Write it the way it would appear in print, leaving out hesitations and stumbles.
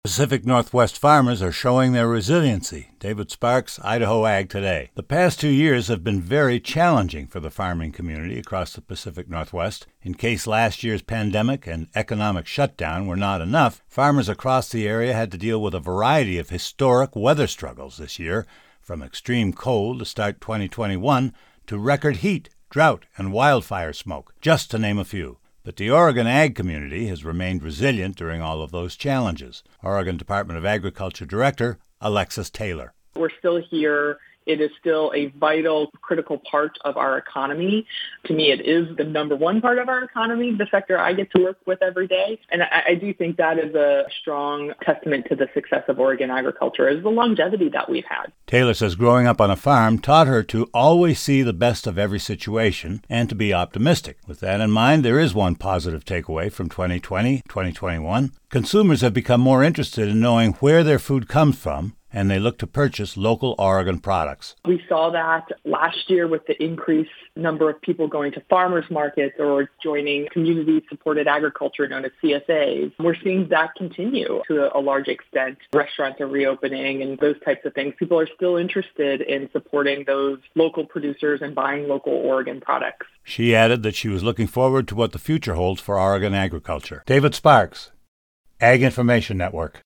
Pacific Northwest farmers are showing their resiliency. David Sparks, Idaho Ag Today. The past 2 years have been very challenging for the farming community across the Pacific Northwest. In case last year's pandemic and economic shutdown were not enough, farmers across the area had to deal with a variety of historic weather struggles this year, from extreme cold to start 2021 to record heat, drought, and wildfire smoke, just to name a few. But the Oregon ag community has remained resilient during all of those challenges. Oregon Department of Agriculture Director Alexis Taylor. We're still here. It is still a vital, critical part of our economy. To me, it is the number one part of our economy, the sector I get to work with every day. And I do think that is a strong testament to the success of Oregon agriculture, is the longevity that we've had. Taylor says growing up on a farm taught her to always see the best of every situation and to be optimistic. With that in mind, there is one positive takeaway from 2020-2021. Consumers have become more interested in knowing where their food comes from, and they look to purchase local Oregon products. We saw that last year with the increased number of people going to farmers markets or joining community-supported agriculture known as CSAs. We're seeing that continue to a large extent. Restaurants are reopening and those types of things. People are still interested in supporting those local producers and buying local Oregon products. She added that she was looking forward to what the future holds for Oregon agriculture. David Sparks, Ag Information Network.